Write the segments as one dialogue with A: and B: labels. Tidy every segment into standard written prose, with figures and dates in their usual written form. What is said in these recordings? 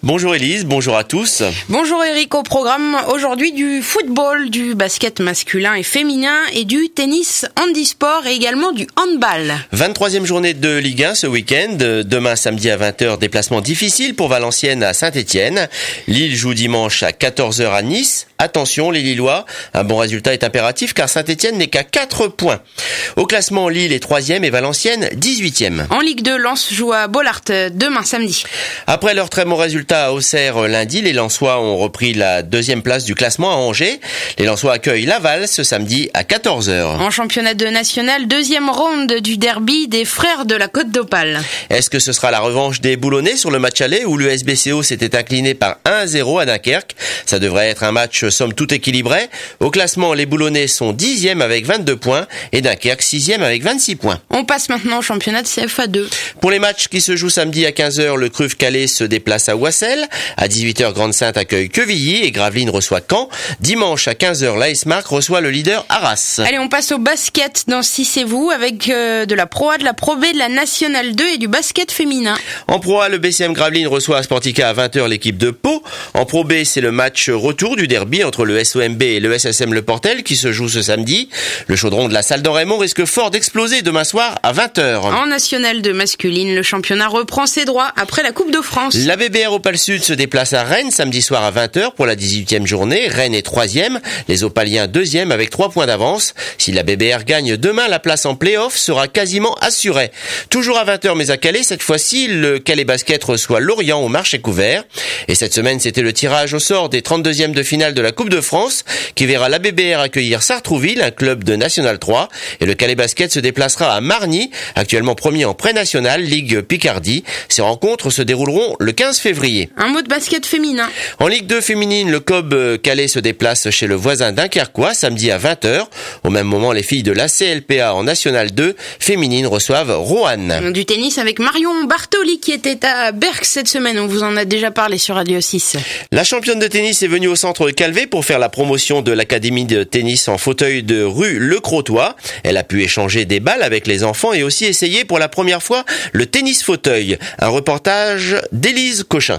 A: Bonjour Élise, bonjour à tous.
B: Bonjour Eric, au programme aujourd'hui du football, du basket masculin et féminin et du tennis handisport et également du handball.
A: 23e journée de Ligue 1 ce week-end. Demain samedi à 20h, déplacement difficile pour Valenciennes à Saint-Etienne. Lille joue dimanche à 14h à Nice. Attention les Lillois, un bon résultat est impératif car Saint-Etienne n'est qu'à 4 points. Au classement, Lille est 3e et Valenciennes 18e.
B: En Ligue 2, Lens joue à Bollaert demain samedi.
A: Après leur très bon résultat à Auxerre lundi, les Lensois ont repris la 2e place du classement à Angers. Les Lensois accueillent Laval ce samedi à 14h.
B: En championnat de national, 2e ronde du derby des frères de la Côte d'Opale.
A: Est-ce que ce sera la revanche des Boulonnais sur le match aller où l'USBCO s'était incliné par 1-0 à Dunkerque? Ça devrait être un match somme toute équilibré. Au classement, les Boulonnais sont 10e avec 22 points et Dunkerque 6e avec 26 points.
B: On passe maintenant au championnat de CFA 2.
A: Pour les matchs qui se jouent samedi à 15h, le CRUF Calais se déplace à Ouassel. À 18h, Grande-Sainte accueille Quevilly et Gravelines reçoit Caen. Dimanche à 15h, l'AS Marc reçoit le leader Arras.
B: Allez, on passe au basket dans Cissez-vous avec de la Pro A, de la Pro B, de la Nationale 2 et du basket féminin.
A: En Pro A, le BCM Gravelines reçoit à Sportica à 20h l'équipe de Pau. En Pro B, c'est le match retour du derby entre le SOMB et le SSM Le Portel qui se joue ce samedi. Le chaudron de la salle d'En-Raymond risque fort d'exploser demain soir à 20h.
B: En Nationale 2 masculine, le championnat reprend ses droits après la Coupe de France.
A: La BBR Opale Sud se déplace à Rennes samedi soir à 20h pour la 18e journée. Rennes est 3e, les Opaliens 2e avec 3 points d'avance. Si la BBR gagne demain, la place en play-off sera quasiment assurée. Toujours à 20h mais à Calais, cette fois-ci, le Calais Basket reçoit Lorient au marché couvert. Et cette semaine, c'était le tirage au sort des 32e de finale de la Coupe de France qui verra la BBR accueillir Sartrouville, un club de National 3. Et le Calais Basket se déplacera à Margny, actuellement premier en pré-national, Ligue Picardie. Ces rencontres se dérouleront le 15 février.
B: Un mot de basket féminin.
A: En Ligue 2 féminine, le COB Calais se déplace chez le voisin dunkerquois samedi à 20h. Au même moment, les filles de l'ACLPA en National 2 féminine reçoivent Roanne.
B: Du tennis avec Marion Bartoli qui était à Berck cette semaine. On vous en a déjà parlé sur Radio 6.
A: La championne de tennis est venue au centre Calvé pour faire la promotion de l'académie de tennis en fauteuil de rue Le Crotoy. Elle a pu échanger des balles avec les enfants et aussi essayer pour la première fois le tennis fauteuil. Un reportage d'Élise Cochin.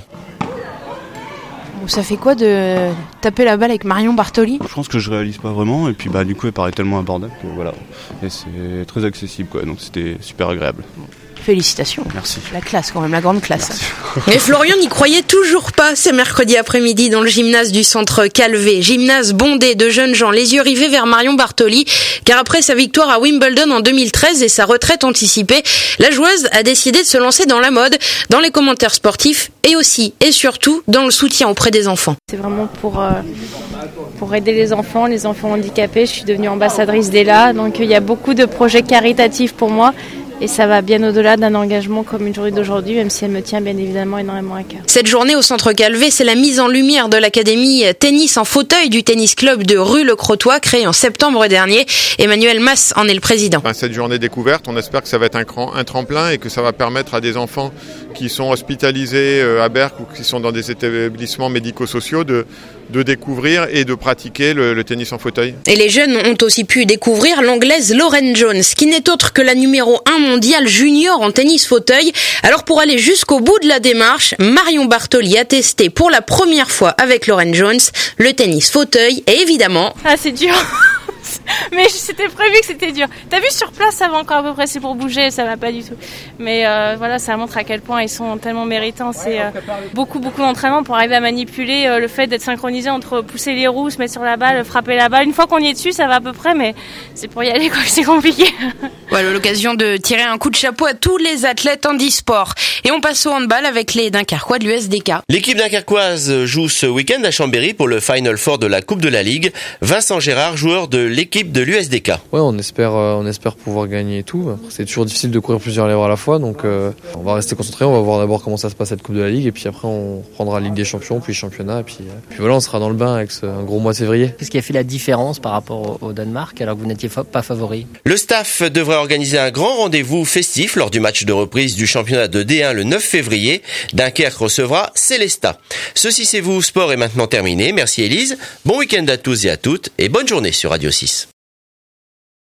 C: Ça fait quoi de taper la balle avec Marion Bartoli ?
D: Je pense que je réalise pas vraiment et puis du coup elle paraît tellement abordable que voilà. Et c'est très accessible quoi, donc c'était super agréable.
C: Félicitations.
D: Merci.
C: La classe quand même, la grande classe.
D: Merci.
B: Mais Florian n'y croyait toujours pas. C'est mercredi après-midi dans le gymnase du centre Calvé. Gymnase bondé de jeunes gens, les yeux rivés vers Marion Bartoli. Car après sa victoire à Wimbledon en 2013 et sa retraite anticipée, la joueuse a décidé de se lancer dans la mode, dans les commentaires sportifs et aussi et surtout dans le soutien auprès des enfants.
E: C'est vraiment pour aider les enfants handicapés. Je suis devenue ambassadrice d'Ella, donc il y a beaucoup de projets caritatifs pour moi. Et ça va bien au-delà d'un engagement comme une journée d'aujourd'hui, même si elle me tient bien évidemment énormément à cœur.
B: Cette journée au centre Calvé, c'est la mise en lumière de l'académie tennis en fauteuil du tennis club de rue Le Crotoy, créée en septembre dernier. Emmanuel Masse en est le président.
F: Cette journée découverte, on espère que ça va être un tremplin et que ça va permettre à des enfants qui sont hospitalisés à Berck ou qui sont dans des établissements médico-sociaux de découvrir et de pratiquer le tennis en fauteuil.
B: Et les jeunes ont aussi pu découvrir l'anglaise Lauren Jones, qui n'est autre que la numéro 1 mondiale junior en tennis fauteuil. Alors pour aller jusqu'au bout de la démarche, Marion Bartoli a testé pour la première fois avec Lauren Jones le tennis fauteuil et évidemment...
E: Ah, c'est dur. Mais c'était prévu que c'était dur. T'as vu sur place, ça va encore à peu près, c'est pour bouger, ça va pas du tout. Mais voilà, ça montre à quel point ils sont tellement méritants. C'est beaucoup d'entraînement pour arriver à manipuler le fait d'être synchronisé entre pousser les roues, se mettre sur la balle, frapper la balle. Une fois qu'on y est dessus, ça va à peu près, mais c'est pour y aller quoi, c'est compliqué.
B: Voilà l'occasion de tirer un coup de chapeau à tous les athlètes handisport. Et on passe au handball avec les Dunkerquois de l'USDK.
A: L'équipe dunkerquoise joue ce week-end à Chambéry pour le Final Four de la Coupe de la Ligue. Vincent Gérard, joueur de l'équipe de l'USDK.
G: Ouais, on espère pouvoir gagner et tout. Après, c'est toujours difficile de courir plusieurs lèvres à la fois, donc on va rester concentré. On va voir d'abord comment ça se passe cette Coupe de la Ligue, et puis après on prendra la Ligue des Champions, puis championnat, et puis voilà, on sera dans le bain avec un gros mois de février.
H: Qu'est-ce qui a fait la différence par rapport au Danemark alors que vous n'étiez pas favori ?
A: Le staff devrait organiser un grand rendez-vous festif lors du match de reprise du championnat de D1 le 9 février. Dunkerque recevra Célestat. Ceci c'est vous, sport est maintenant terminé. Merci Élise. Bon week-end à tous et à toutes et bonne journée sur Radio 6.